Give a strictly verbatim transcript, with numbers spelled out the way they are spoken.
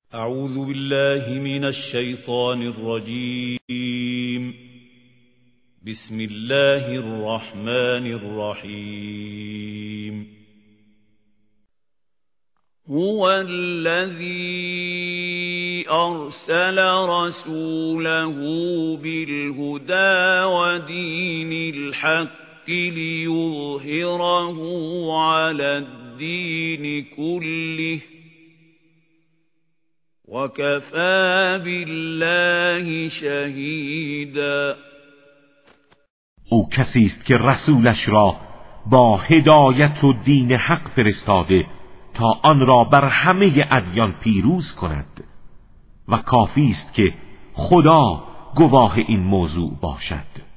اعوذ بالله من الشیطان الرجیم. بسم الله الرحمن الرحیم. هو الذي أرسل رسوله بالهدى ودين الحق ليظهره على الدين كله وكفى بالله شهيدا. او کسی است که رسولش را با هدایت و دین حق فرستاده تا آن را بر همه ادیان پیروز کند و کافی است که خدا گواه این موضوع باشد.